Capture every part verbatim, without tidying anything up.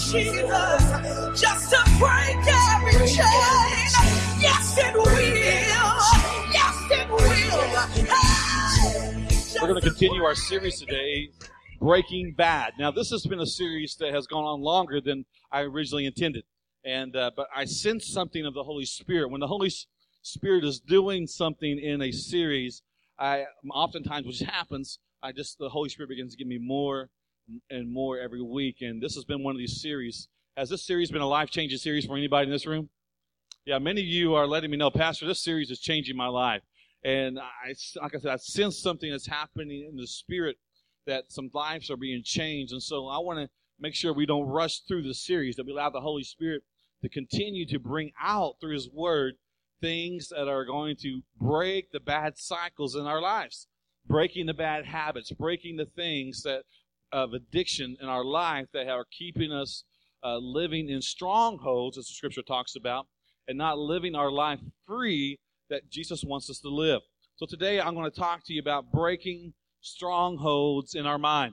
Jesus, just to break every chain. Yes, it will. Yes, it will. Hey, we're going to continue our series today, Breaking Bad. Now, this has been a series that has gone on longer than I originally intended. And uh, but I sense something of the Holy Spirit. When the Holy Spirit is doing something in a series, I oftentimes, which happens, I just the Holy Spirit begins to give me more and more every week. And this has been one of these series. Has this series been a life-changing series for anybody in this room? Yeah, many of you are letting me know, Pastor, this series is changing my life. And I, like I said, I sense something that's happening in the Spirit, that some lives are being changed. And so I want to make sure we don't rush through the series, that we allow the Holy Spirit to continue to bring out through His Word things that are going to break the bad cycles in our lives, breaking the bad habits, breaking the things that of addiction in our life that are keeping us uh, living in strongholds, as the Scripture talks about, and not living our life free that Jesus wants us to live. So today I'm going to talk to you about breaking strongholds in our mind.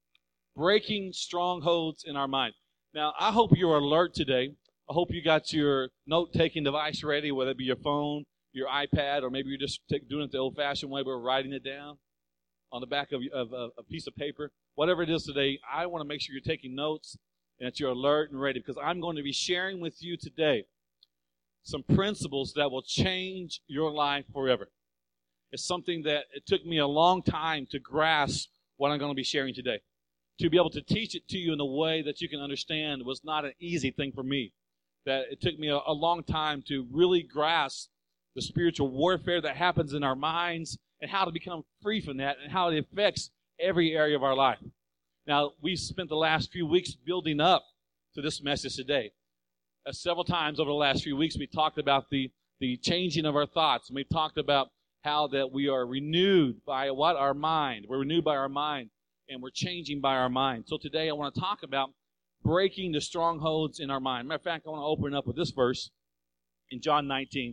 Breaking strongholds in our mind. Now, I hope you're alert today. I hope you got your note-taking device ready, whether it be your phone, your iPad, or maybe you're just take, doing it the old-fashioned way, but writing it down on the back of, of, of a piece of paper. Whatever it is today, I want to make sure you're taking notes and that you're alert and ready, because I'm going to be sharing with you today some principles that will change your life forever. It's something that it took me a long time to grasp what I'm going to be sharing today. To be able to teach it to you in a way that you can understand was not an easy thing for me. That it took me a, a long time to really grasp the spiritual warfare that happens in our minds and how to become free from that and how it affects every area of our life. Now, we spent the last few weeks building up to this message today. Uh, several times over the last few weeks, we talked about the, the changing of our thoughts. And we talked about how that we are renewed by what? Our mind. We're renewed by our mind, and we're changing by our mind. So today I want to talk about breaking the strongholds in our mind. Matter of fact, I want to open up with this verse in John nineteen,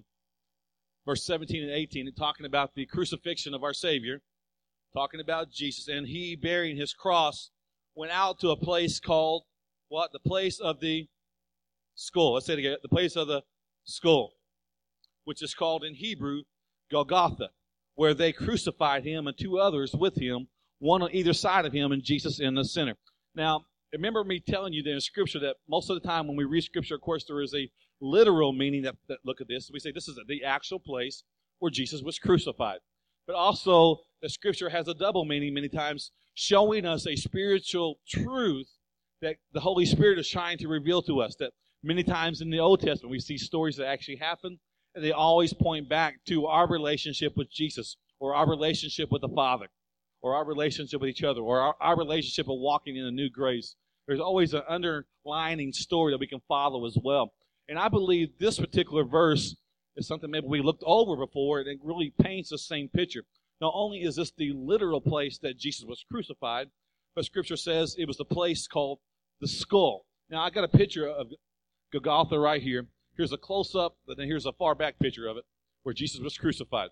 verse seventeen and eighteen, and talking about the crucifixion of our Savior, talking about Jesus, and He, bearing His cross, went out to a place called, what? The place of the skull. Let's say it again. The place of the skull, which is called in Hebrew Golgotha, where they crucified Him and two others with Him, one on either side of Him, and Jesus in the center. Now, remember me telling you there in Scripture that most of the time when we read Scripture, of course, there is a literal meaning that, that look at this. We say this is the actual place where Jesus was crucified. But also, the Scripture has a double meaning many times, showing us a spiritual truth that the Holy Spirit is trying to reveal to us. That many times in the Old Testament, we see stories that actually happen, and they always point back to our relationship with Jesus, or our relationship with the Father, or our relationship with each other, or our, our relationship of walking in a new grace. There's always an underlining story that we can follow as well. And I believe this particular verse is something maybe we looked over before, and it really paints the same picture. Not only is this the literal place that Jesus was crucified, but Scripture says it was the place called the skull. Now, I got a picture of Golgotha right here. Here's a close-up, but then here's a far-back picture of it, where Jesus was crucified.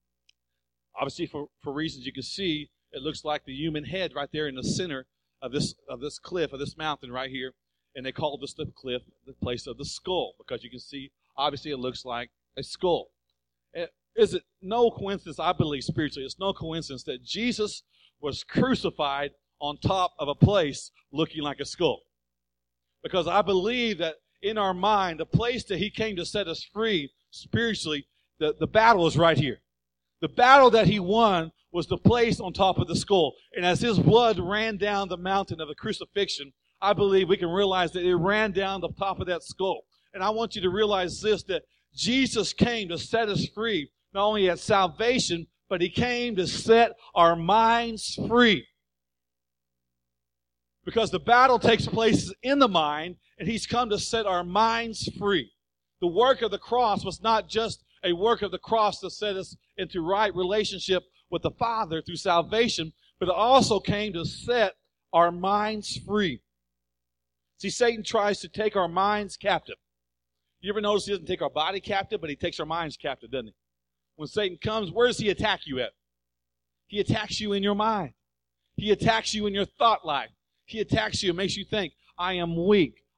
Obviously, for, for reasons you can see, it looks like the human head right there in the center of this of this cliff, of this mountain right here. And they called this the cliff the place of the skull, because you can see, obviously, it looks like a skull. It, is it no coincidence, I believe spiritually, it's no coincidence that Jesus was crucified on top of a place looking like a skull. Because I believe that in our mind, the place that He came to set us free spiritually, the, the battle is right here. The battle that He won was the place on top of the skull. And as His blood ran down the mountain of the crucifixion, I believe we can realize that it ran down the top of that skull. And I want you to realize this, that Jesus came to set us free, not only at salvation, but He came to set our minds free. Because the battle takes place in the mind, and He's come to set our minds free. The work of the cross was not just a work of the cross to set us into right relationship with the Father through salvation, but it also came to set our minds free. See, Satan tries to take our minds captive. You ever notice he doesn't take our body captive, but he takes our minds captive, doesn't he? When Satan comes, where does he attack you at? He attacks you in your mind. He attacks you in your thought life. He attacks you and makes you think, I am weak.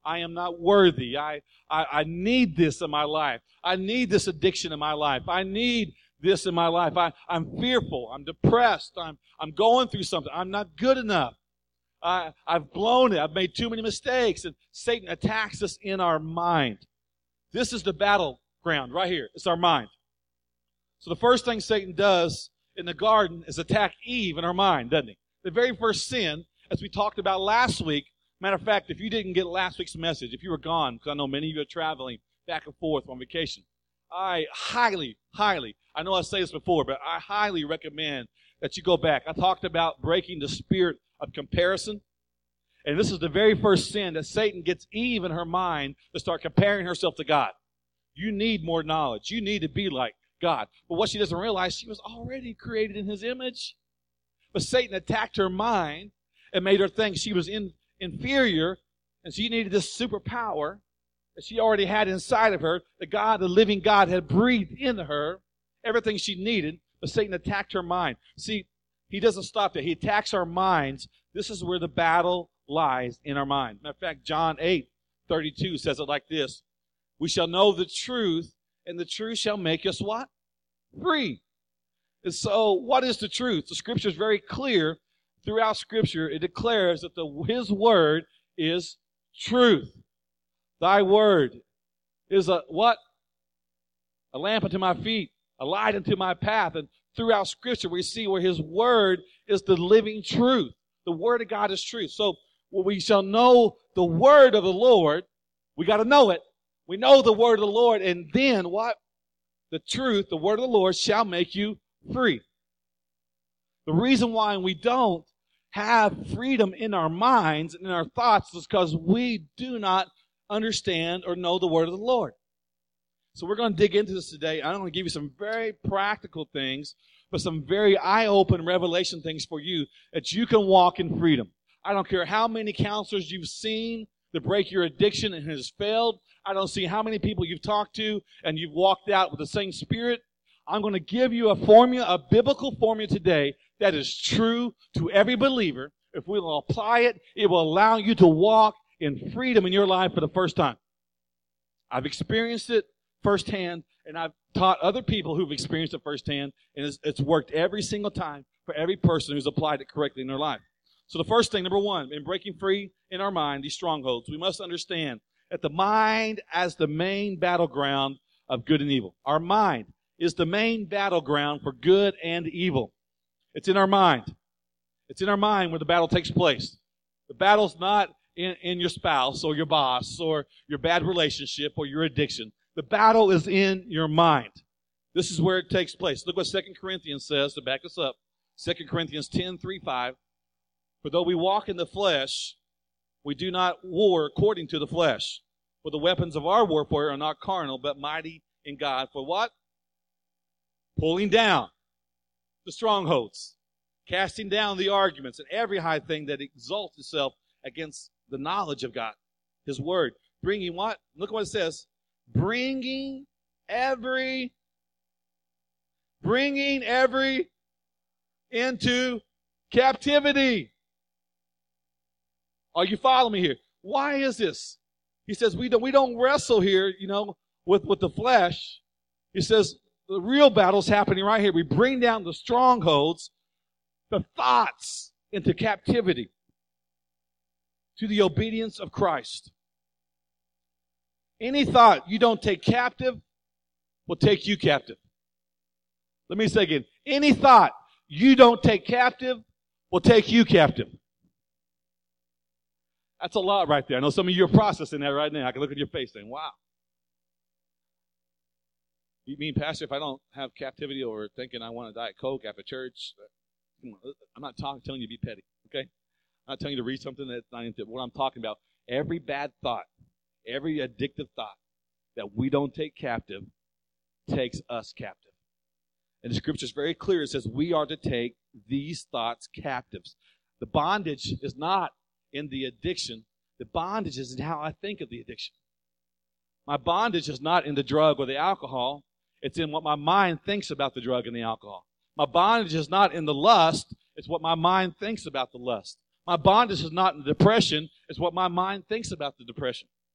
I am not worthy. I, I, I need this in my life. I need this addiction in my life. I need this in my life. I, I'm fearful. I'm depressed. I'm, I'm going through something. I'm not good enough. I, I've blown it. I've made too many mistakes. And Satan attacks us in our mind. This is the battleground right here. It's our mind. So the first thing Satan does in the garden is attack Eve in her mind, doesn't he? The very first sin, as we talked about last week. Matter of fact, if you didn't get last week's message, if you were gone, because I know many of you are traveling back and forth on vacation, I highly, highly, I know I say this before, but I highly recommend that you go back. I talked about breaking the spirit of comparison. And this is the very first sin that Satan gets Eve in her mind to start comparing herself to God. You need more knowledge. You need to be like God. But what she doesn't realize, she was already created in His image. But Satan attacked her mind and made her think she was in, inferior, and she needed this superpower that she already had inside of her. The God, the living God, had breathed into her everything she needed, but Satan attacked her mind. See, he doesn't stop there. He attacks our minds. This is where the battle lies, in our mind. Matter of fact, John eight thirty-two says it like this. We shall know the truth, and the truth shall make us what? Free. And so, what is the truth? The Scripture is very clear. Throughout Scripture, it declares that the, His Word is truth. Thy Word is a what? A lamp unto my feet, a light unto my path. And throughout Scripture, we see where His Word is the living truth. The Word of God is truth. So, well, we shall know the Word of the Lord. We got to know it. We know the Word of the Lord, and then what? The truth, the Word of the Lord, shall make you free. The reason why we don't have freedom in our minds and in our thoughts is because we do not understand or know the Word of the Lord. So we're going to dig into this today. I'm going to give you some very practical things, but some very eye-open revelation things for you that you can walk in freedom. I don't care how many counselors you've seen to break your addiction and has failed. I don't see how many people you've talked to and you've walked out with the same spirit. I'm going to give you a formula, a biblical formula today that is true to every believer. If we will apply it, it will allow you to walk in freedom in your life for the first time. I've experienced it firsthand, and I've taught other people who've experienced it firsthand, and it's, it's worked every single time for every person who's applied it correctly in their life. So the first thing, number one, in breaking free in our mind, these strongholds, we must understand that the mind as the main battleground of good and evil. Our mind is the main battleground for good and evil. It's in our mind. It's in our mind where the battle takes place. The battle's not in, in your spouse or your boss or your bad relationship or your addiction. The battle is in your mind. This is where it takes place. Look what Second Corinthians says to back us up. Second Corinthians ten, three, five. For though we walk in the flesh, we do not war according to the flesh. For the weapons of our warfare are not carnal, but mighty in God. For what? Pulling down the strongholds, casting down the arguments and every high thing that exalts itself against the knowledge of God, His Word. Bringing what? Look what it says. Bringing every, bringing every into captivity. Are you following me here? Why is this? He says we don't, we don't wrestle here, you know, with, with the flesh. He says the real battle's happening right here. We bring down the strongholds, the thoughts into captivity to the obedience of Christ. Any thought you don't take captive will take you captive. Let me say again. Any thought you don't take captive will take you captive. That's a lot right there. I know some of you are processing that right now. I can look at your face saying, wow. You mean, Pastor, if I don't have captivity or thinking I want a Diet Coke after church, I'm not talking, telling you to be petty, okay? I'm not telling you to read something that's not into what I'm talking about. Every bad thought, every addictive thought that we don't take captive takes us captive. And the Scripture is very clear. It says we are to take these thoughts captives. The bondage is not in the addiction. The bondage is in how I think of the addiction. My bondage is not in the drug or the alcohol. It's in what my mind thinks about the drug and the alcohol. My bondage is not in the lust. It's what my mind thinks about the lust. My bondage is not in the depression. It's what my mind thinks about the depression.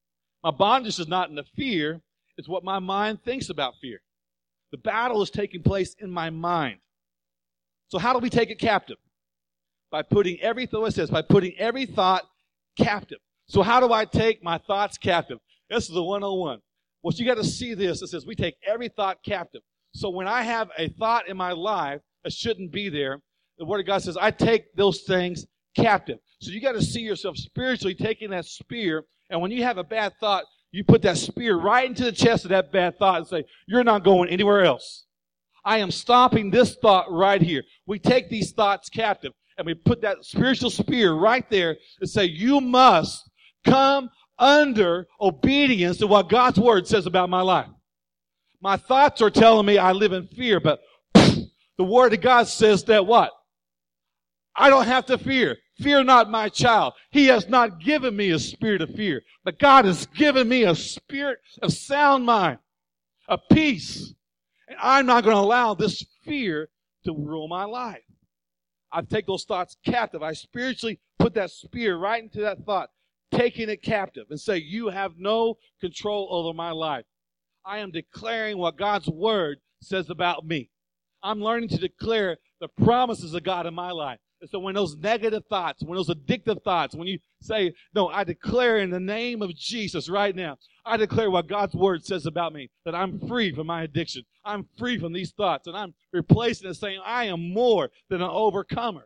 My bondage is not in the fear. It's what my mind thinks about fear. The battle is taking place in my mind. So how do we take it captive? By putting every thought, it says, by putting every thought captive. So how do I take my thoughts captive? This is the one oh one. Well, you got to see this. It says we take every thought captive. So when I have a thought in my life that shouldn't be there, the Word of God says I take those things captive. So you got to see yourself spiritually taking that spear, and when you have a bad thought, you put that spear right into the chest of that bad thought and say, you're not going anywhere else. I am stopping this thought right here. We take these thoughts captive, and we put that spiritual spear right there and say, you must come under obedience to what God's Word says about my life. My thoughts are telling me I live in fear, but the Word of God says that what? I don't have to fear. Fear not, my child. He has not given me a spirit of fear, but God has given me a spirit of sound mind, of peace. And I'm not going to allow this fear to rule my life. I take those thoughts captive. I spiritually put that spear right into that thought, taking it captive, and say, you have no control over my life. I am declaring what God's Word says about me. I'm learning to declare the promises of God in my life. And so when those negative thoughts, when those addictive thoughts, when you say, no, I declare in the name of Jesus right now, I declare what God's Word says about me, that I'm free from my addiction. I'm free from these thoughts, and I'm replacing it saying, I am more than an overcomer.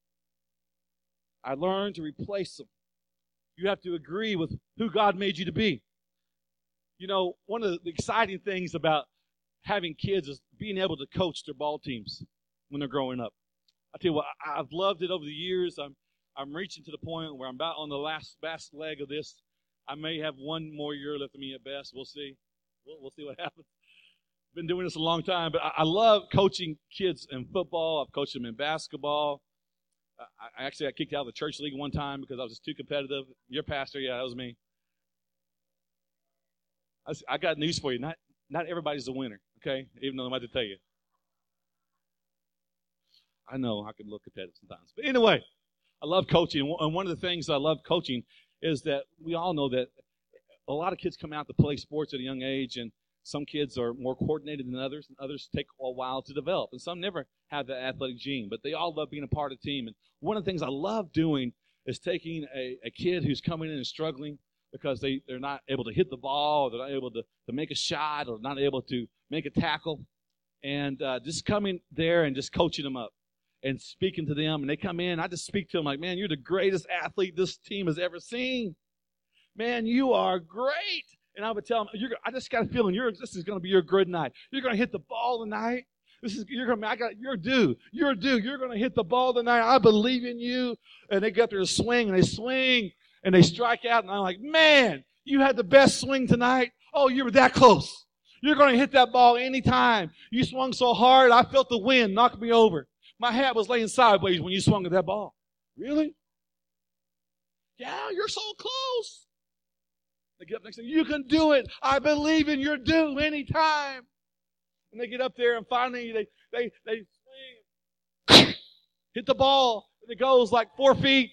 I learned to replace them. You have to agree with who God made you to be. You know, one of the exciting things about having kids is being able to coach their ball teams when they're growing up. I tell you what, I've loved it over the years. I'm I'm reaching to the point where I'm about on the last last leg of this. I may have one more year left of me at best. We'll see. We'll, we'll see what happens. Been doing this a long time, but I, I love coaching kids in football. I've coached them in basketball. I, I actually got kicked out of the church league one time because I was just too competitive. Your pastor, yeah, that was me. I, I got news for you. Not not everybody's a winner, okay? Even though I'm about to tell you. I know I can look competitive sometimes. But anyway, I love coaching. And one of the things I love coaching is that we all know that a lot of kids come out to play sports at a young age, and some kids are more coordinated than others, and others take a while to develop. And some never have the athletic gene, but they all love being a part of a team. And one of the things I love doing is taking a, a kid who's coming in and struggling because they, they're not able to hit the ball, or they're not able to, to make a shot, or not able to make a tackle, and uh, just coming there and just coaching them up and speaking to them. And they come in, I just speak to them like, man, you're the greatest athlete this team has ever seen. Man, you are great. And I would tell them, you're, I just got a feeling you're, this is going to be your good night. You're going to hit the ball tonight. This is you're going to. I got you're due. You're due. You're going to hit the ball tonight. I believe in you. And they get there to swing, and they swing, and they strike out. And I'm like, man, you had the best swing tonight. Oh, you were that close. You're going to hit that ball anytime. You swung so hard, I felt the wind knock me over. My hat was laying sideways when you swung at that ball. Really? Yeah, you're so close. They get up next thing. You can do it. I believe in your due anytime. And they get up there, and finally they they they swing, hit the ball, and it goes like four feet.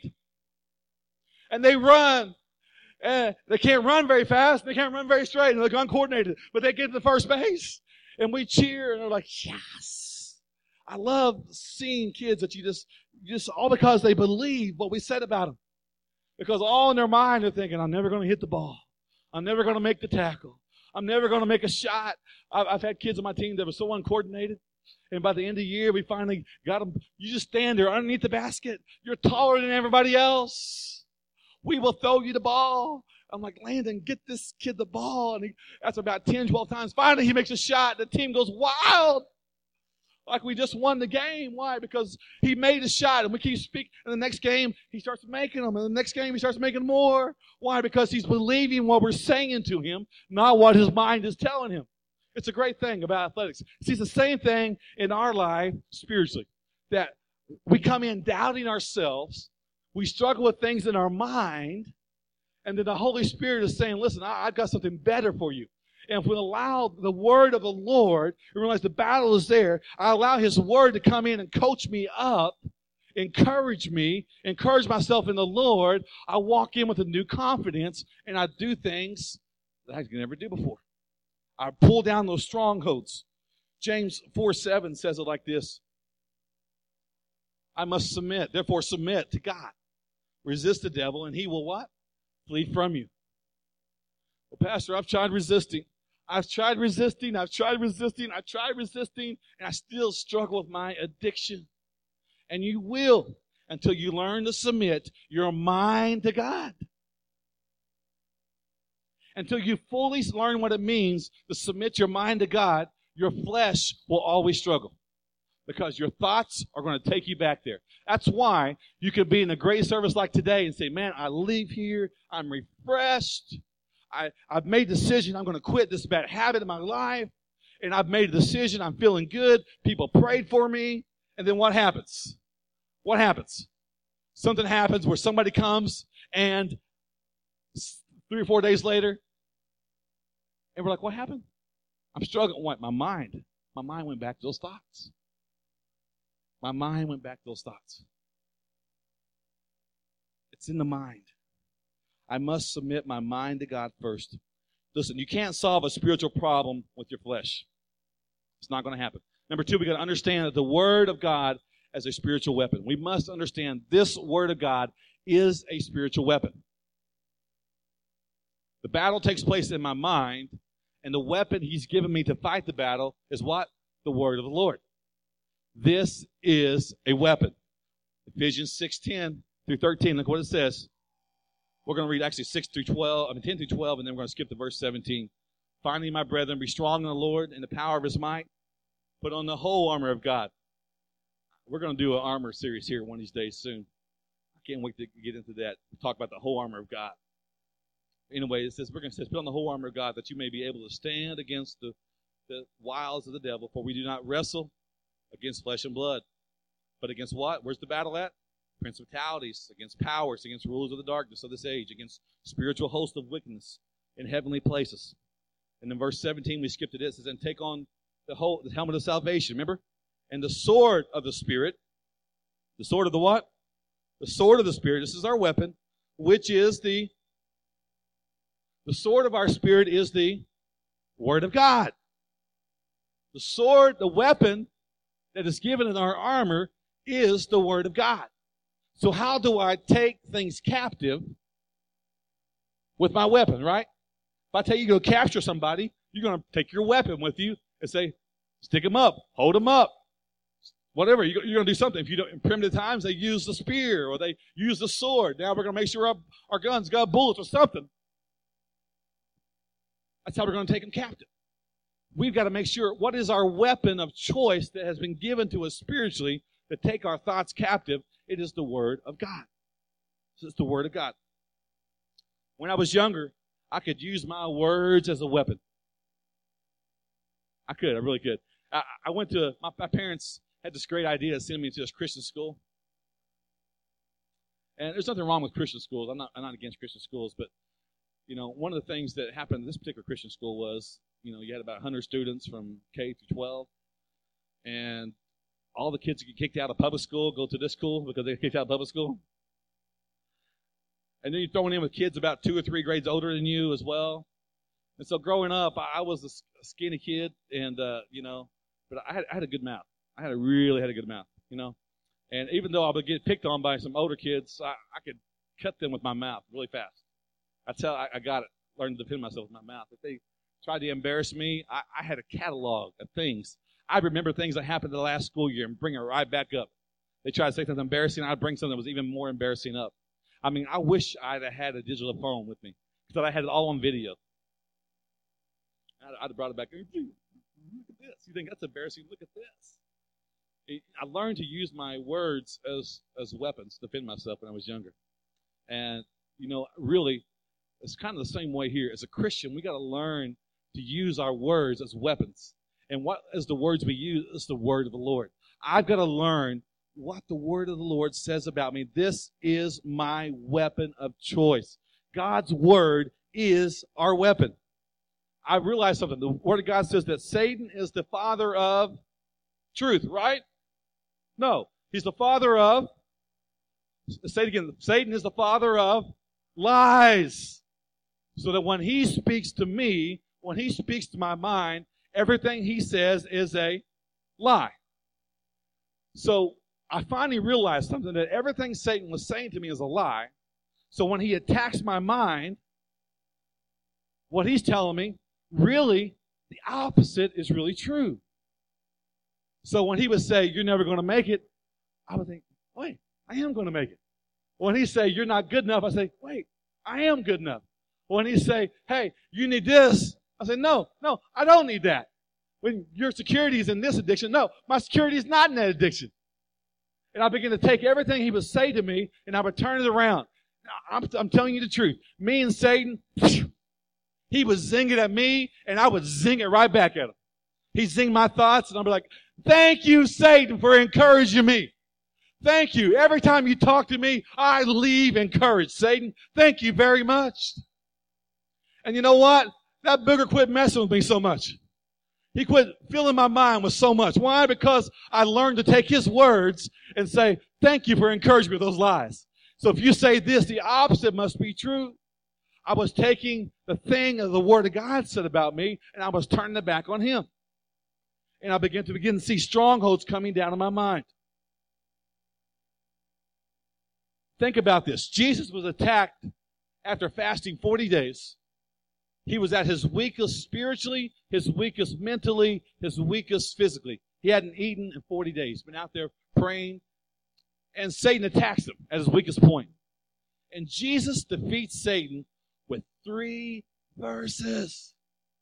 And they run. And they can't run very fast. They can't run very straight. And they're uncoordinated. But they get to the first base. And we cheer. And they're like, yes. I love seeing kids that you just, just all because they believe what we said about them. Because all in their mind they're thinking, I'm never going to hit the ball. I'm never going to make the tackle. I'm never going to make a shot. I've, I've had kids on my team that were so uncoordinated. And by the end of the year, we finally got them. You just stand there underneath the basket. You're taller than everybody else. We will throw you the ball. I'm like, Landon, get this kid the ball. And he, that's about ten, twelve times. Finally, he makes a shot. The team goes wild. Like we just won the game. Why? Because he made a shot, and we keep speaking. And the next game, he starts making them. And the next game, he starts making more. Why? Because he's believing what we're saying to him, not what his mind is telling him. It's a great thing about athletics. See, it's the same thing in our life spiritually. That we come in doubting ourselves. We struggle with things in our mind. And then the Holy Spirit is saying, listen, I, I've got something better for you. And if we allow the word of the Lord, and realize the battle is there, I allow his word to come in and coach me up, encourage me, encourage myself in the Lord, I walk in with a new confidence, and I do things that I could never do before. I pull down those strongholds. James four seven says it like this. I must submit. Therefore, submit to God. Resist the devil, and he will what? Flee from you. Well, Pastor, I've tried resisting. I've tried resisting. I've tried resisting. I've tried resisting, and I still struggle with my addiction. And you will until you learn to submit your mind to God. Until you fully learn what it means to submit your mind to God, your flesh will always struggle. Because your thoughts are going to take you back there. That's why you could be in a great service like today and say, man, I leave here, I'm refreshed. I, I've made a decision, I'm going to quit this bad habit in my life. And I've made a decision, I'm feeling good. People prayed for me. And then what happens? What happens? Something happens where somebody comes and three or four days later, and we're like, what happened? I'm struggling. What? My mind. My mind went back to those thoughts. My mind went back to those thoughts. It's in the mind. I must submit my mind to God first. Listen, you can't solve a spiritual problem with your flesh. It's not going to happen. Number two, we got to understand that the Word of God as a spiritual weapon. We must understand this Word of God is a spiritual weapon. The battle takes place in my mind, and the weapon He's given me to fight the battle is what? The Word of the Lord. This is a weapon. Ephesians six ten through thirteen. Look what it says. We're going to read actually six through twelve, I mean ten through twelve, and then we're going to skip to verse seventeen. Finally, my brethren, be strong in the Lord and the power of His might. Put on the whole armor of God. We're going to do an armor series here one of these days soon. I can't wait to get into that. We'll talk about the whole armor of God. Anyway, it says, we're going to say, put on the whole armor of God that you may be able to stand against the, the wiles of the devil, for we do not wrestle against flesh and blood. But against what? Where's the battle at? Principalities, against powers, against rulers of the darkness of this age, against spiritual hosts of wickedness in heavenly places. And in verse seventeen, we skipped to this. It says, and take on the whole the helmet of salvation, remember? And the sword of the Spirit. The sword of the what? The sword of the Spirit. This is our weapon, which is the the sword of our Spirit is the Word of God. The sword, the weapon that is given in our armor is the Word of God. So how do I take things captive with my weapon, right? If I tell you to go capture somebody, you're going to take your weapon with you and say, stick them up, hold them up, whatever. You're going to do something. If you don't, in primitive times, they use the spear or they use the sword. Now we're going to make sure our, our guns got bullets or something. That's how we're going to take them captive. We've got to make sure what is our weapon of choice that has been given to us spiritually to take our thoughts captive. It is the Word of God. It's the Word of God. When I was younger, I could use my words as a weapon. I could. I really could. I, I went to, my, my parents had this great idea of sending me to this Christian school. And there's nothing wrong with Christian schools. I'm not, I'm not against Christian schools, but, you know, one of the things that happened in this particular Christian school was, you know, you had about one hundred students from K through twelve, and all the kids get kicked out of public school go to this school because they get kicked out of public school. And then you're throwing in with kids about two or three grades older than you as well. And so growing up, I was a skinny kid, and, uh, you know, but I had, I had a good mouth. I had a really had a good mouth, you know. And even though I would get picked on by some older kids, I, I could cut them with my mouth really fast. That's how I, I got it, learned to defend myself with my mouth. If they tried to embarrass me, I, I had a catalog of things. I remember things that happened the last school year and bring it right back up. They tried to say something embarrassing, I'd bring something that was even more embarrassing up. I mean, I wish I'd have had a digital phone with me because I had it all on video. I'd, I'd have brought it back. Look at this. You think that's embarrassing? Look at this. I learned to use my words as, as weapons to defend myself when I was younger. And, you know, really, it's kind of the same way here. As a Christian, we got to learn to use our words as weapons. And what is the words we use? It's the word of the Lord. I've got to learn what the word of the Lord says about me. This is my weapon of choice. God's word is our weapon. I realized something. The word of God says that Satan is the father of truth, right? No. He's the father of, say it again, Satan is the father of lies. So that when he speaks to me, when he speaks to my mind, everything he says is a lie. So I finally realized something, that everything Satan was saying to me is a lie. So when he attacks my mind, what he's telling me, really, the opposite is really true. So when he would say, you're never going to make it, I would think, wait, I am going to make it. When he say, you're not good enough, I say, wait, I am good enough. When he say, hey, you need this, I say, no, no, I don't need that. When your security is in this addiction, no, my security is not in that addiction. And I begin to take everything he would say to me, and I would turn it around. I'm, I'm telling you the truth. Me and Satan, he would zing it at me, and I would zing it right back at him. He'd zing my thoughts, and I'd be like, thank you, Satan, for encouraging me. Thank you. Every time you talk to me, I leave encouraged. Satan, thank you very much. And you know what? That booger quit messing with me so much. He quit filling my mind with so much. Why? Because I learned to take his words and say, thank you for encouraging me with those lies. So if you say this, the opposite must be true. I was taking the thing of the Word of God said about me, and I was turning it back on him. And I began to begin to see strongholds coming down in my mind. Think about this. Jesus was attacked after fasting forty days. He was at his weakest spiritually, his weakest mentally, his weakest physically. He hadn't eaten in forty days, been out there praying, and Satan attacks him at his weakest point. And Jesus defeats Satan with three verses.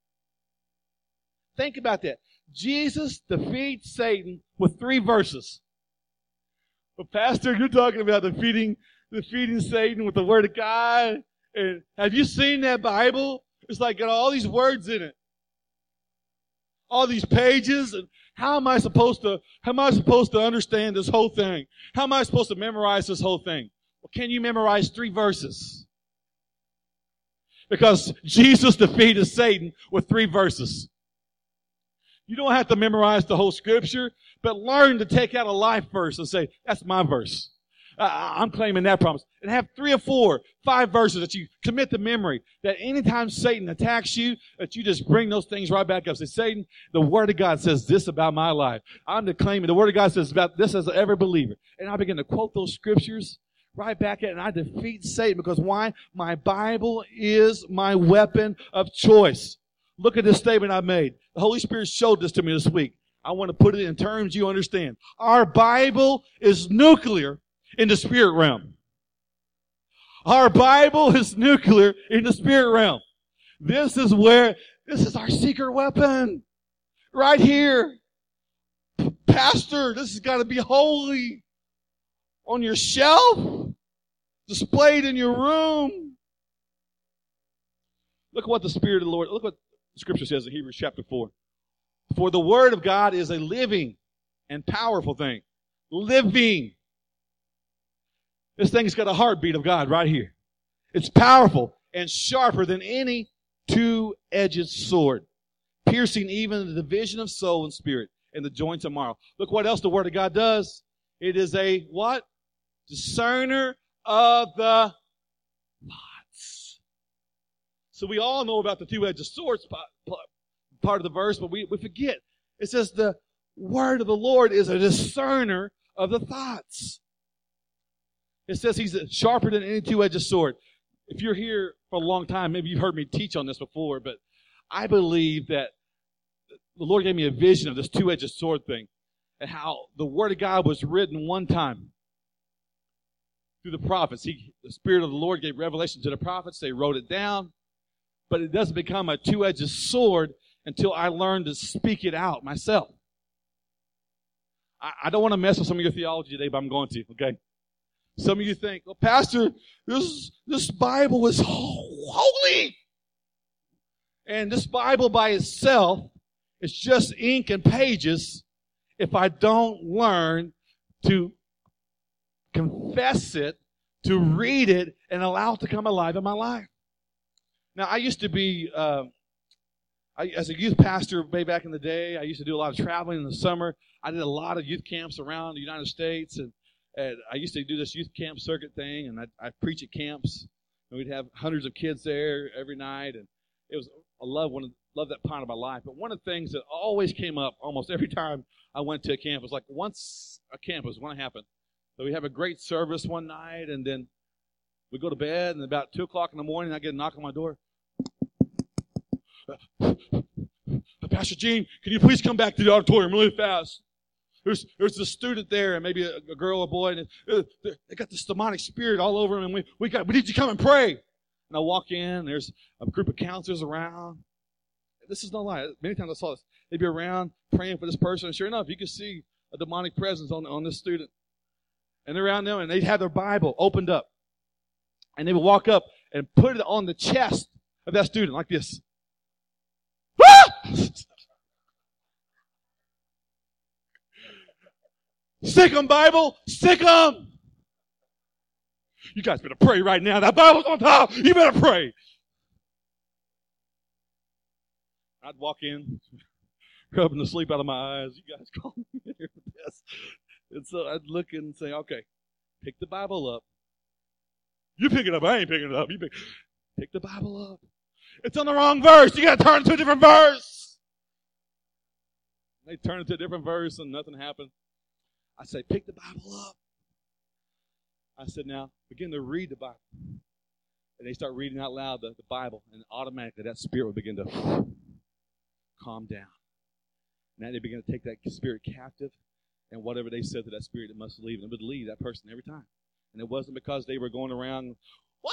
Think about that. Jesus defeats Satan with three verses. But Pastor, you're talking about defeating, defeating Satan with the Word of God. And have you seen that Bible? It's like got all these words in it. All these pages. And how am I supposed to, how am I supposed to understand this whole thing? How am I supposed to memorize this whole thing? Well, can you memorize three verses? Because Jesus defeated Satan with three verses. You don't have to memorize the whole scripture, but learn to take out a life verse and say, that's my verse. Uh, I'm claiming that promise. And have three or four, five verses that you commit to memory, that anytime Satan attacks you, that you just bring those things right back up. Say, Satan, the Word of God says this about my life. I'm declaiming the Word of God says about this as every believer. And I begin to quote those scriptures right back at it, and I defeat Satan. Because why? My Bible is my weapon of choice. Look at this statement I made. The Holy Spirit showed this to me this week. I want to put it in terms you understand. Our Bible is nuclear in the spirit realm. Our Bible is nuclear in the spirit realm. This is where, this is our secret weapon. Right here. Pastor, this has got to be holy. On your shelf. Displayed in your room. Look what the Spirit of the Lord, look what Scripture says in Hebrews chapter four. For the Word of God is a living and powerful thing. Living. This thing's got a heartbeat of God right here. It's powerful and sharper than any two-edged sword, piercing even the division of soul and spirit and the joints and marrow. Look what else the Word of God does. It is a what? Discerner of the thoughts. So we all know about the two-edged sword part of the verse, but we, we forget. It says the Word of the Lord is a discerner of the thoughts. It says he's sharper than any two-edged sword. If you're here for a long time, maybe you've heard me teach on this before, but I believe that the Lord gave me a vision of this two-edged sword thing and how the Word of God was written one time through the prophets. He, the Spirit of the Lord gave revelation to the prophets. They wrote it down, but it doesn't become a two-edged sword until I learn to speak it out myself. I, I don't want to mess with some of your theology today, but I'm going to, okay? Some of you think, well, Pastor, this, this Bible is holy. And this Bible by itself is just ink and pages if I don't learn to confess it, to read it, and allow it to come alive in my life. Now, I used to be, uh, I, as a youth pastor way back in the day, I used to do a lot of traveling in the summer. I did a lot of youth camps around the United States, and And I used to do this youth camp circuit thing, and I, I preach at camps. And we'd have hundreds of kids there every night, and it was I love one of love that part of my life. But one of the things that always came up almost every time I went to a camp was like once a camp was when it happened. So we have a great service one night, and then we go to bed, and about two o'clock in the morning, I get a knock on my door. Pastor Gene, can you please come back to the auditorium really fast? There's there's a student there, and maybe a, a girl or boy, and uh, they got this demonic spirit all over them, and we we got we need you to come and pray. And I walk in, and there's a group of counselors around. This is no lie. Many times I saw this. They'd be around praying for this person, and sure enough, you could see a demonic presence on on this student. And they're around them, and they'd have their Bible opened up, and they would walk up and put it on the chest of that student like this. Sick 'em, Bible. Sick 'em. You guys better pray right now. That Bible's on top. You better pray. I'd walk in, rubbing the sleep out of my eyes. You guys call me here for this. And so I'd look and say, okay, pick the Bible up. You pick it up. I ain't picking it up. You pick, pick the Bible up. It's on the wrong verse. You got to turn it to a different verse. They turn it to a different verse and nothing happened. I say, pick the Bible up. I said, now, begin to read the Bible. And they start reading out loud the, the Bible, and automatically that spirit would begin to calm down. Now they begin to take that spirit captive, and whatever they said to that spirit, it must leave. And it would leave that person every time. And it wasn't because they were going around, wah!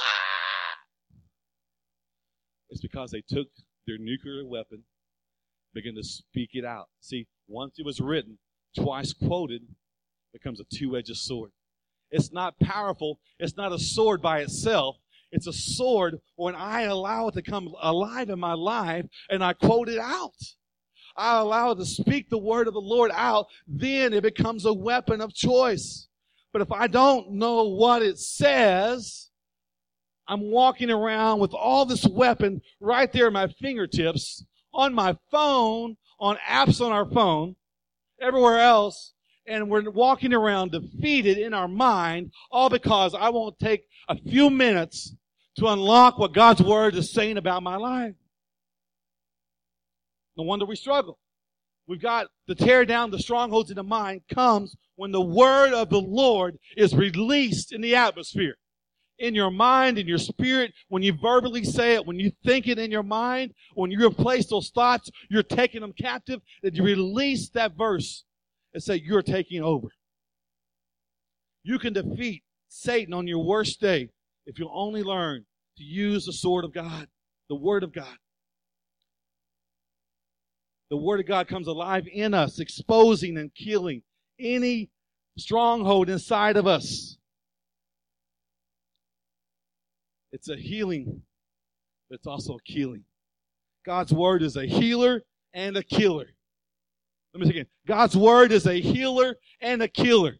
It's because they took their nuclear weapon, began to speak it out. See, once it was written, twice quoted, becomes a two-edged sword. It's not powerful. It's not a sword by itself. It's a sword when I allow it to come alive in my life and I quote it out. I allow it to speak the word of the Lord out, then it becomes a weapon of choice. But if I don't know what it says, I'm walking around with all this weapon right there at my fingertips, on my phone, on apps on our phone, everywhere else, and we're walking around defeated in our mind, all because I won't take a few minutes to unlock what God's word is saying about my life. No wonder we struggle. We've got to tear down the strongholds in the mind comes when the word of the Lord is released in the atmosphere. In your mind, in your spirit, when you verbally say it, when you think it in your mind, when you replace those thoughts, you're taking them captive, that you release that verse and say, you're taking over. You can defeat Satan on your worst day if you'll only learn to use the sword of God, the word of God. The word of God comes alive in us, exposing and killing any stronghold inside of us. It's a healing, but it's also a killing. God's word is a healer and a killer. Let me say again. God's word is a healer and a killer.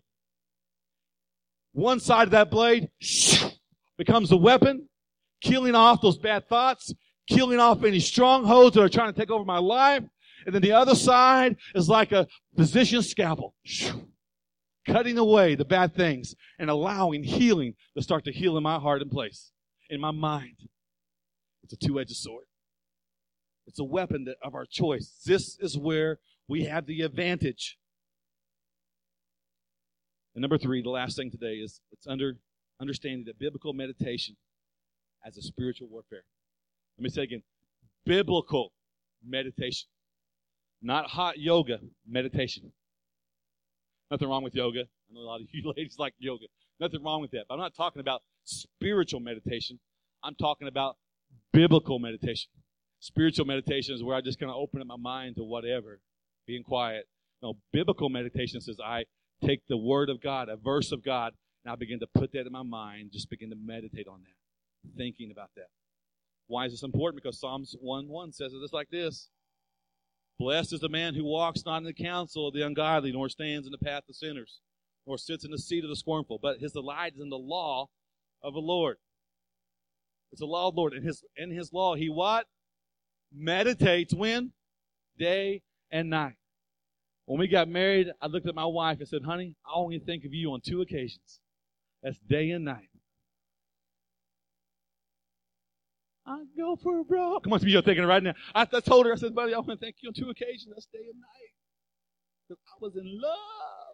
One side of that blade becomes a weapon, killing off those bad thoughts, killing off any strongholds that are trying to take over my life. And then the other side is like a physician's scalpel, cutting away the bad things and allowing healing to start to heal in my heart and place, in my mind. It's a two-edged sword. It's a weapon that, of our choice. This is where we have the advantage. And number three, the last thing today is it's under understanding that biblical meditation as a spiritual warfare. Let me say again, biblical meditation. Not hot yoga meditation. Nothing wrong with yoga. I know a lot of you ladies like yoga. Nothing wrong with that. But I'm not talking about spiritual meditation. I'm talking about biblical meditation. Spiritual meditation is where I just kind of open up my mind to whatever, being quiet. No, biblical meditation says I take the word of God, a verse of God, and I begin to put that in my mind, just begin to meditate on that, thinking about that. Why is this important? Because Psalms one one says it just like this. Blessed is the man who walks not in the counsel of the ungodly, nor stands in the path of sinners, nor sits in the seat of the scornful, but his delight is in the law of the Lord. It's the law of the Lord. In his, in his law, he what? Meditates when? Day and night. When we got married, I looked at my wife and said, honey, I only think of you on two occasions. That's day and night. I go for broke. Come on, some of you are thinking it right now. I, I told her, I said, buddy, I want to thank you on two occasions. That's day and night. Because I was in love.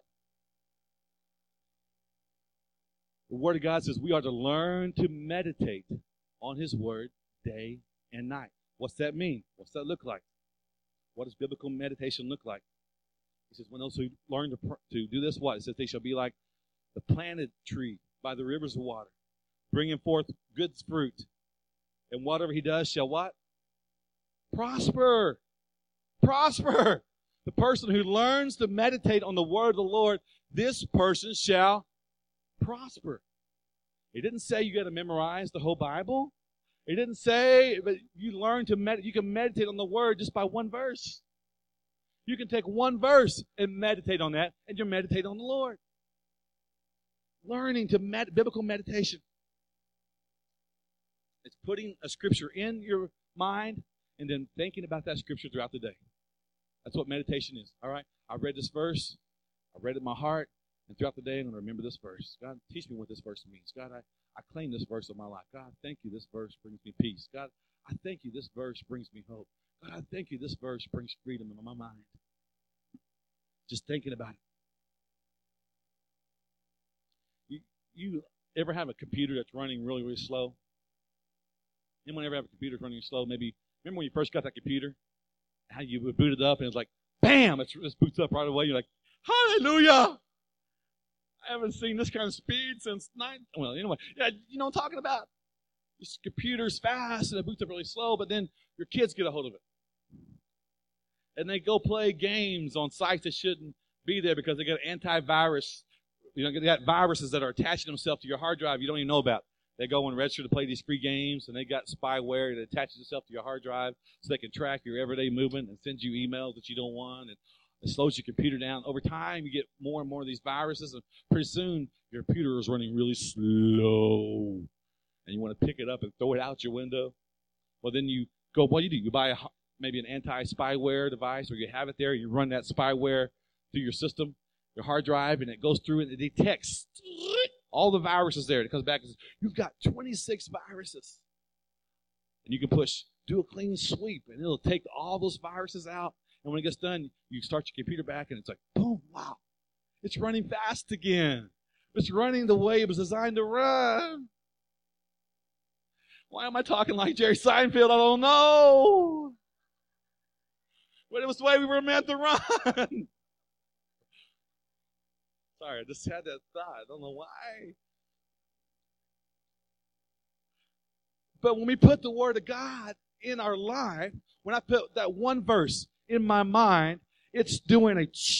The Word of God says we are to learn to meditate on His Word day and night. What's that mean? What's that look like? What does biblical meditation look like? He says, when those who learn to, to do this, what? It says they shall be like the planted tree by the rivers of water, bringing forth good fruit. And whatever he does shall what? Prosper. Prosper. The person who learns to meditate on the word of the Lord, this person shall prosper. It didn't say you got to memorize the whole Bible. It didn't say, but you learn to meditate. You can meditate on the word just by one verse. You can take one verse and meditate on that, and you're meditating on the Lord. Learning to med- biblical meditation. It's putting a scripture in your mind and then thinking about that scripture throughout the day. That's what meditation is. All right? I read this verse. I read it in my heart. And throughout the day, I'm going to remember this verse. God, teach me what this verse means. God, I, I claim this verse in my life. God, thank you. This verse brings me peace. God, I thank you. This verse brings me hope. God, I thank you. This verse brings freedom in my mind. Just thinking about it. You, you ever have a computer that's running really, really slow? Anyone ever have a computer running slow? Maybe, remember when you first got that computer? How you would boot it up and it's like, bam, it just boots up right away. You're like, hallelujah. I haven't seen this kind of speed since nine. Well, anyway, yeah, you know what I'm talking about. This computer's fast and it boots up really slow, but then your kids get a hold of it. And they go play games on sites that shouldn't be there because they got antivirus. You know, they got viruses that are attaching themselves to your hard drive you don't even know about. They go and register to play these free games, and they got spyware that attaches itself to your hard drive so they can track your everyday movement and send you emails that you don't want, and it slows your computer down. Over time, you get more and more of these viruses, and pretty soon your computer is running really slow, and you want to pick it up and throw it out your window. Well, then you go, what do you do? You buy a, maybe an anti-spyware device, or you have it there, you run that spyware through your system, your hard drive, and it goes through and it detects all the viruses there. It comes back and says, you've got twenty-six viruses. And you can push, do a clean sweep, and it'll take all those viruses out. And when it gets done, you start your computer back, and it's like, boom, wow. It's running fast again. It's running the way it was designed to run. Why am I talking like Jerry Seinfeld? I don't know. But it was the way we were meant to run. Sorry, I just had that thought. I don't know why. But when we put the Word of God in our life, when I put that one verse in my mind, it's doing a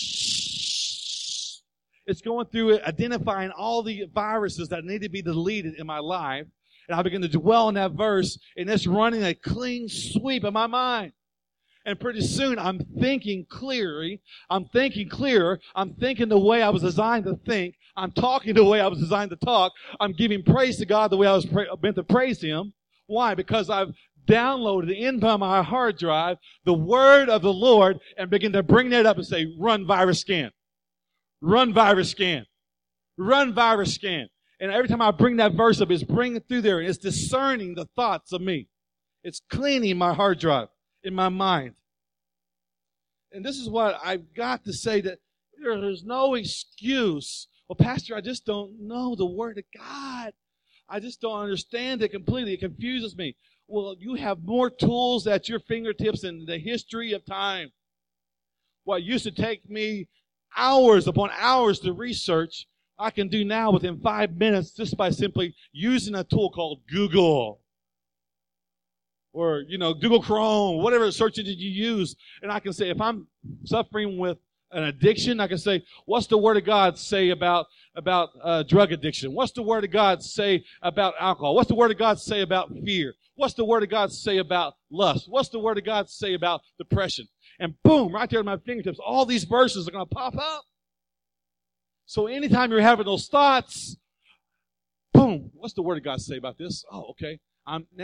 it's going through it, identifying all the viruses that need to be deleted in my life. And I begin to dwell on that verse, and it's running a clean sweep in my mind. And pretty soon, I'm thinking clearly. I'm thinking clearer. I'm thinking the way I was designed to think. I'm talking the way I was designed to talk. I'm giving praise to God the way I was pra- meant to praise Him. Why? Because I've downloaded into my hard drive the Word of the Lord and begin to bring that up and say, run virus scan. Run virus scan. Run virus scan. And every time I bring that verse up, it's bringing it through there. And it's discerning the thoughts of me. It's cleaning my hard drive in my mind. And this is what I've got to say, that there's no excuse. Well, Pastor, I just don't know the Word of God. I just don't understand it completely. It confuses me. Well, you have more tools at your fingertips in the history of time. What used to take me hours upon hours to research, I can do now within five minutes just by simply using a tool called Google. Or, you know, Google Chrome, whatever search engine you use. And I can say, if I'm suffering with an addiction, I can say, what's the Word of God say about, about uh, drug addiction? What's the Word of God say about alcohol? What's the Word of God say about fear? What's the Word of God say about lust? What's the Word of God say about depression? And boom, right there at my fingertips, all these verses are going to pop up. So anytime you're having those thoughts, boom, what's the Word of God say about this? Oh, okay. I'm now,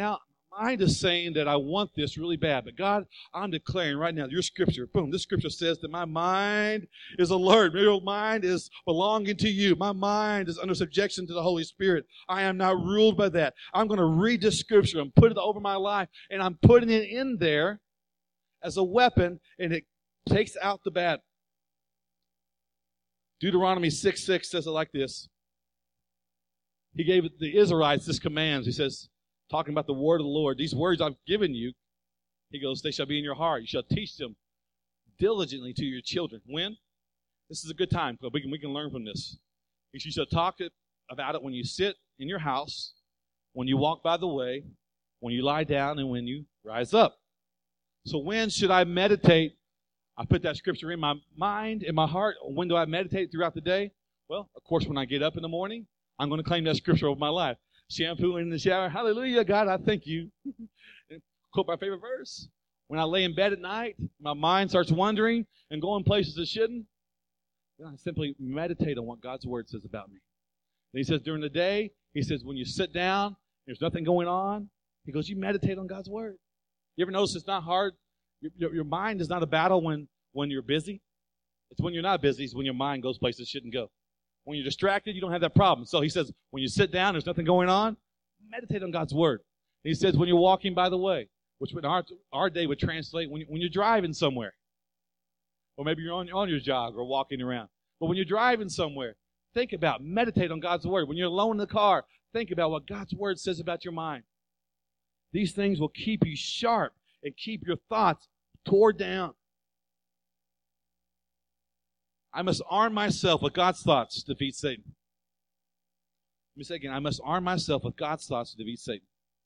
mind is saying that I want this really bad. But God, I'm declaring right now, your scripture, boom, this scripture says that my mind is alert. My mind is belonging to you. My mind is under subjection to the Holy Spirit. I am not ruled by that. I'm going to read this scripture and put it over my life. And I'm putting it in there as a weapon, and it takes out the bad. Deuteronomy six six says it like this. He gave the Israelites this commands. He says, talking about the word of the Lord, these words I've given you, he goes, they shall be in your heart. You shall teach them diligently to your children. When? This is a good time, because we can, we can learn from this. You shall talk about it when you sit in your house, when you walk by the way, when you lie down, and when you rise up. So when should I meditate? I put that scripture in my mind, in my heart. When do I meditate throughout the day? Well, of course, when I get up in the morning, I'm going to claim that scripture over my life. Shampoo in the shower. Hallelujah, God, I thank you. Quote my favorite verse. When I lay in bed at night, my mind starts wandering and going places it shouldn't. Then I simply meditate on what God's word says about me. And he says during the day, he says when you sit down, there's nothing going on. He goes, you meditate on God's word. You ever notice it's not hard? Your, your mind is not a battle when, when you're busy. It's when you're not busy, it's when your mind goes places it shouldn't go. When you're distracted, you don't have that problem. So he says, when you sit down, there's nothing going on, meditate on God's word. And he says, when you're walking by the way, which in our, our day would translate when, you, when you're driving somewhere. Or maybe you're on, on your jog or walking around. But when you're driving somewhere, think about, meditate on God's word. When you're alone in the car, think about what God's word says about your mind. These things will keep you sharp and keep your thoughts tore down. I must arm myself with God's thoughts to defeat Satan. Let me say again, I must arm myself with God's thoughts to defeat Satan.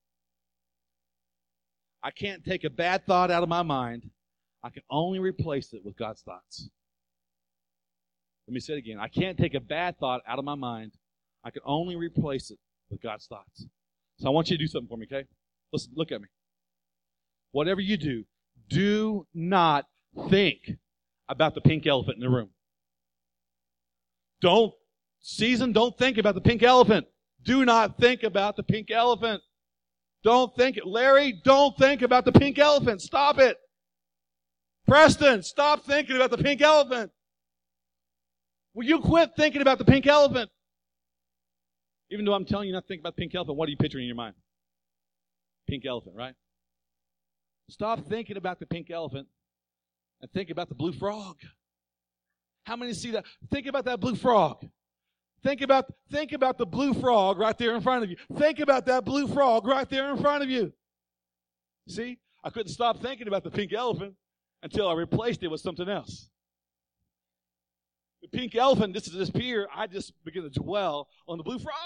I can't take a bad thought out of my mind. I can only replace it with God's thoughts. Let me say it again. I can't take a bad thought out of my mind. I can only replace it with God's thoughts. So I want you to do something for me, okay? Listen, look at me. Whatever you do, do not think about the pink elephant in the room. Don't, season, don't think about the pink elephant. Do not think about the pink elephant. Don't think, Larry, don't think about the pink elephant. Stop it. Preston, stop thinking about the pink elephant. Will you quit thinking about the pink elephant? Even though I'm telling you not to think about the pink elephant, what are you picturing in your mind? Pink elephant, right? Stop thinking about the pink elephant and think about the blue frog. How many see that? Think about that blue frog. Think about, think about the blue frog right there in front of you. Think about that blue frog right there in front of you. See? I couldn't stop thinking about the pink elephant until I replaced it with something else. The pink elephant, this is this pier, I just begin to dwell on the blue frog.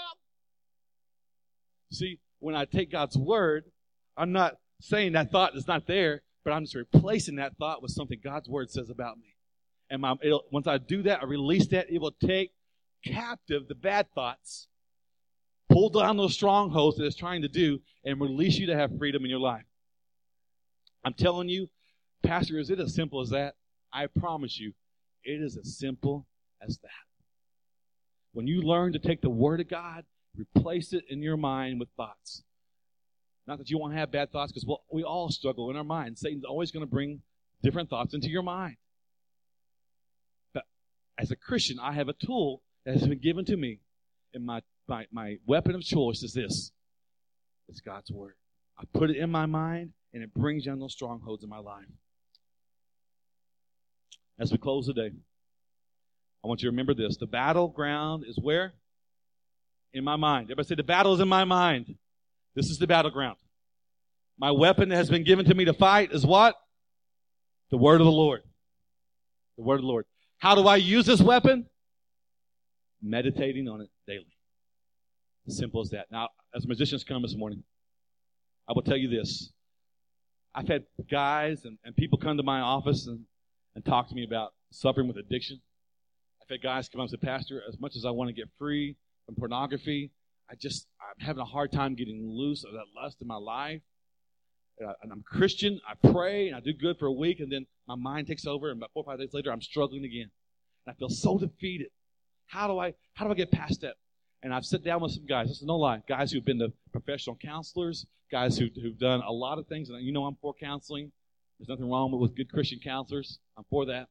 See, when I take God's word, I'm not saying that thought is not there, but I'm just replacing that thought with something God's word says about me. And my, once I do that, I release that, it will take captive the bad thoughts, pull down those strongholds that it's trying to do, and release you to have freedom in your life. I'm telling you, Pastor, is it as simple as that? I promise you, it is as simple as that. When you learn to take the word of God, replace it in your mind with thoughts. Not that you won't have bad thoughts, because well, we all struggle in our mind. Satan's always going to bring different thoughts into your mind. But as a Christian, I have a tool that has been given to me, and my, my, my weapon of choice is this. It's God's word. I put it in my mind, and it brings down those strongholds in my life. As we close today, I want you to remember this. The battleground is where? In my mind. Everybody say, the battle is in my mind. This is the battleground. My weapon that has been given to me to fight is what? The word of the Lord. The word of the Lord. How do I use this weapon? Meditating on it daily. As simple as that. Now, as musicians come this morning, I will tell you this. I've had guys and, and people come to my office and, and talk to me about suffering with addiction. I've had guys come up and say, Pastor, as much as I want to get free from pornography, I just, I'm having a hard time getting loose of that lust in my life. And, I, and I'm Christian, I pray, and I do good for a week, and then my mind takes over, and about four or five days later, I'm struggling again. And I feel so defeated. How do I, how do I get past that? And I've sat down with some guys. This is no lie. Guys who've been to professional counselors, guys who, who've done a lot of things. And you know I'm for counseling. There's nothing wrong with good Christian counselors. I'm for that.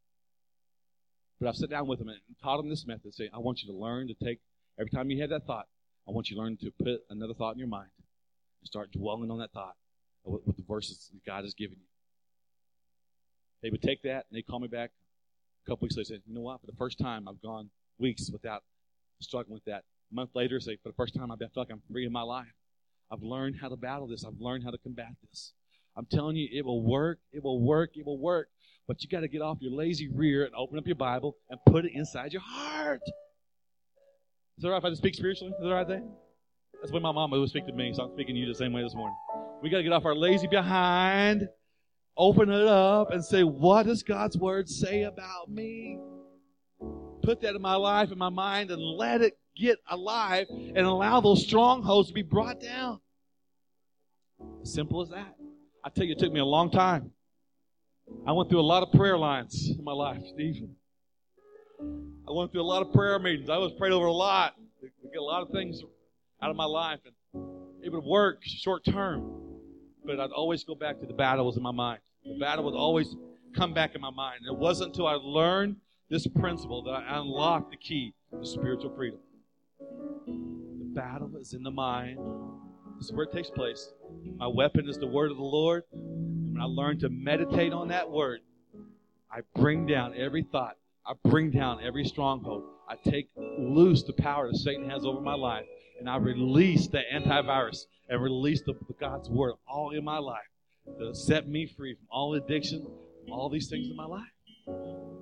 But I've sat down with them and taught them this method. Say, I want you to learn to take, every time you have that thought, I want you to learn to put another thought in your mind and start dwelling on that thought with, with the verses that God has given you. They would take that and they'd call me back a couple weeks later and say, you know what, for the first time I've gone weeks without struggling with that. A month later, say, for the first time I feel like I'm free in my life. I've learned how to battle this. I've learned how to combat this. I'm telling you, it will work, it will work, it will work. But you got to get off your lazy rear and open up your Bible and put it inside your heart. Is that all right if I just speak spiritually? Is that all right there? That's the way my mama would speak to me, so I'm speaking to you the same way this morning. We got to get off our lazy behind, open it up, and say, what does God's Word say about me? Put that in my life, in my mind, and let it get alive and allow those strongholds to be brought down. As simple as that. I tell you, it took me a long time. I went through a lot of prayer lines in my life, Stephen. I went through a lot of prayer meetings. I was prayed over a lot to get a lot of things out of my life. And it would work short term, but I'd always go back to the battle was in my mind. The battle would always come back in my mind. And it wasn't until I learned this principle that I unlocked the key to spiritual freedom. The battle is in the mind. This is where it takes place. My weapon is the word of the Lord. And when I learn to meditate on that word, I bring down every thought. I bring down every stronghold. I take loose the power that Satan has over my life. And I release the antivirus and release the, the God's word all in my life to set me free from all addiction, from all these things in my life.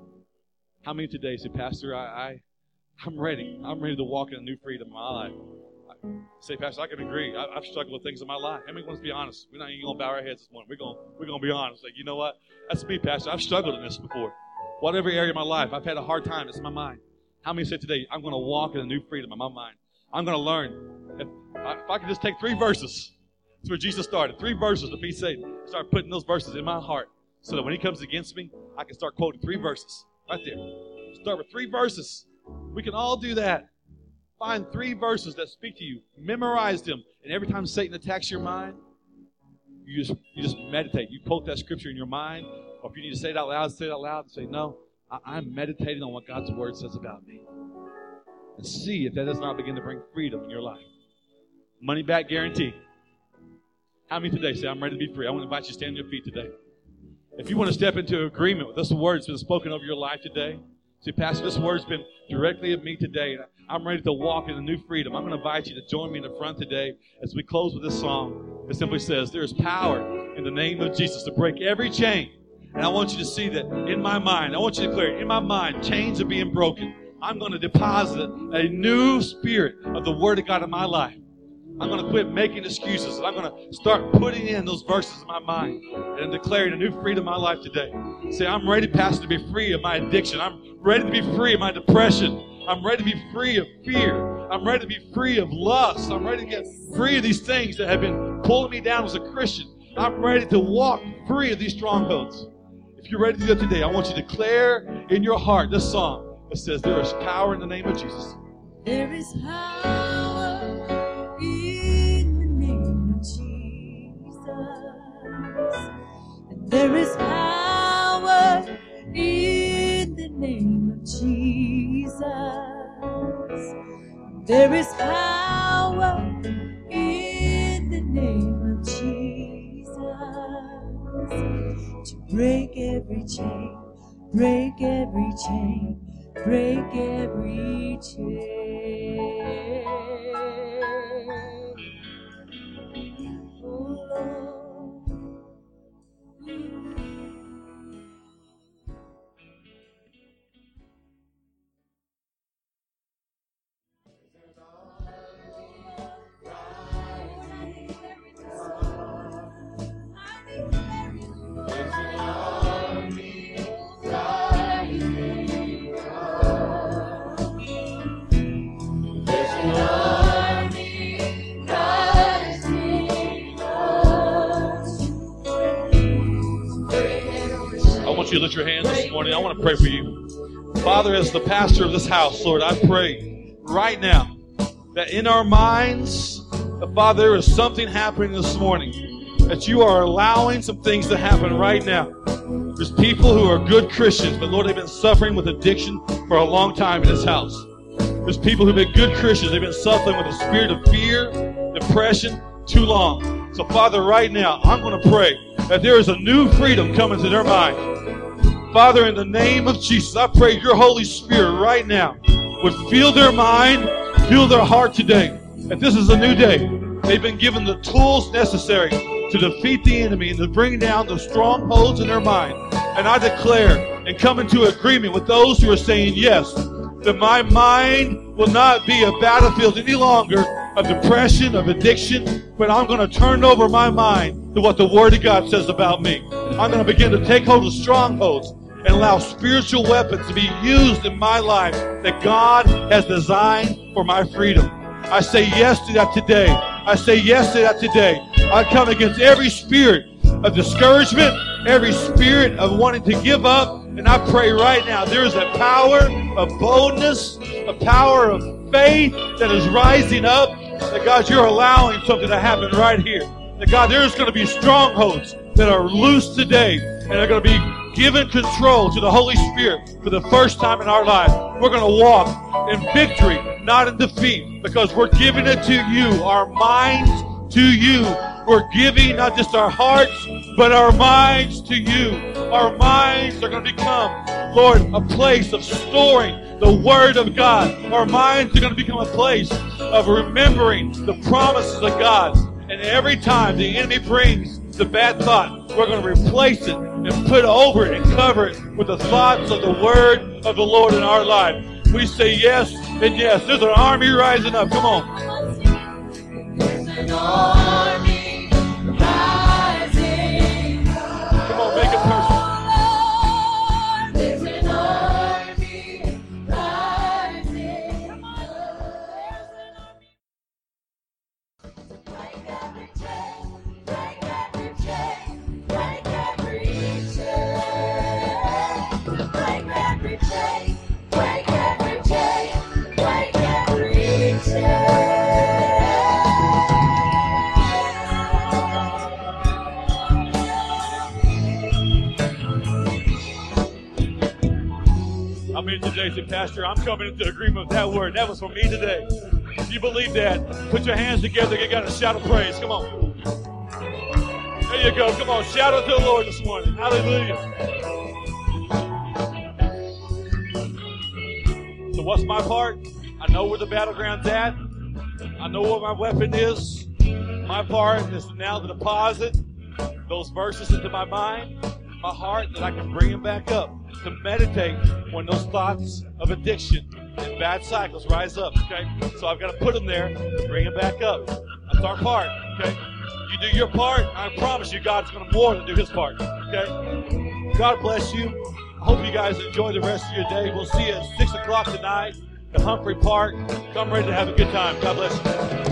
How many today say, Pastor, I, I, I'm ready. I'm ready to walk in a new freedom in my life. Say, Pastor, I can agree. I, I've struggled with things in my life. How many want to be honest? We're not even going to bow our heads this morning. We're going we're going to be honest. Like, you know what? That's me, Pastor. I've struggled in this before. Whatever area of my life, I've had a hard time. It's in my mind. How many say today, I'm going to walk in a new freedom in my mind? I'm going to learn. If I, if I could just take three verses, that's where Jesus started. Three verses to be saved. Start putting those verses in my heart so that when he comes against me, I can start quoting three verses. Right there. Start with three verses. We can all do that. Find three verses that speak to you. Memorize them. And every time Satan attacks your mind, you just you just meditate. You quote that scripture in your mind. Or if you need to say it out loud, say it out loud and say, no, I, I'm meditating on what God's word says about me. And see if that does not begin to bring freedom in your life. Money back guarantee. How many today say, I'm ready to be free? I want to invite you to stand on your feet today. If you want to step into agreement with this word that's been spoken over your life today, say, Pastor, this word's been directly of me today, and I'm ready to walk in a new freedom. I'm going to invite you to join me in the front today as we close with this song. It simply says, there is power in the name of Jesus to break every chain. And I want you to see that in my mind. I want you to declare, in my mind, chains are being broken. I'm going to deposit a new spirit of the Word of God in my life. I'm going to quit making excuses. And I'm going to start putting in those verses in my mind and declaring a new freedom in my life today. Say, I'm ready, Pastor, to be free of my addiction. I'm ready to be free of my depression. I'm ready to be free of fear. I'm ready to be free of lust. I'm ready to get free of these things that have been pulling me down as a Christian. I'm ready to walk free of these strongholds. If you're ready to do that today, I want you to declare in your heart this song. It says, there is power in the name of Jesus. There is power in the name of Jesus. And there is power in the name of Jesus. There is power in the name of Jesus to break every chain, break every chain. Break every chain. Oh Lord. You lift your hands this morning. I want to pray for you. Father, as the pastor of this house, Lord, I pray right now that in our minds, that, Father, there is something happening this morning, that you are allowing some things to happen right now. There's people who are good Christians, but Lord, they've been suffering with addiction for a long time in this house. There's people who've been good Christians. They've been suffering with a spirit of fear, depression, too long. So, Father, right now, I'm going to pray that there is a new freedom coming to their mind. Father, in the name of Jesus, I pray your Holy Spirit right now would fill their mind, fill their heart today, that this is a new day. They've been given the tools necessary to defeat the enemy and to bring down the strongholds in their mind. And I declare and come into agreement with those who are saying yes, that my mind will not be a battlefield any longer of depression, of addiction, but I'm going to turn over my mind to what the Word of God says about me. I'm going to begin to take hold of strongholds and allow spiritual weapons to be used in my life that God has designed for my freedom. I say yes to that today. I say yes to that today. I come against every spirit of discouragement, every spirit of wanting to give up, and I pray right now there is a power of boldness, a power of faith that is rising up, that God, you're allowing something to happen right here. That God, there's going to be strongholds that are loose today, and they're going to be given control to the Holy Spirit for the first time in our life. We're going to walk in victory, not in defeat, because we're giving it to you, our minds to you. We're giving not just our hearts, but our minds to you. Our minds are going to become, Lord, a place of storing the Word of God. Our minds are going to become a place of remembering the promises of God. And every time the enemy brings the bad thought, we're going to replace it and put over it and cover it with the thoughts of the Word of the Lord in our life. We say yes and yes. There's an army rising up. Come on. There's an army rising. Come on, make it personal. There's an army rising. Break every chain, break every chain, break every chain. Break every chain, break every chain, break every chain. I'm here today, say, Pastor, I'm coming into agreement with that word. That was for me today. If you believe that, put your hands together. You got a shout of praise. Come on. There you go. Come on. Shout out to the Lord this morning. Hallelujah. So what's my part? I know where the battleground's at. I know what my weapon is. My part is now to deposit those verses into my mind, my heart, that I can bring them back up, to meditate when those thoughts of addiction and bad cycles rise up, okay? So I've got to put them there and bring them back up. That's our part, okay? You do your part, I promise you God's going to more than do his part, okay? God bless you. I hope you guys enjoy the rest of your day. We'll see you at six o'clock tonight at Humphrey Park. Come ready to have a good time. God bless you.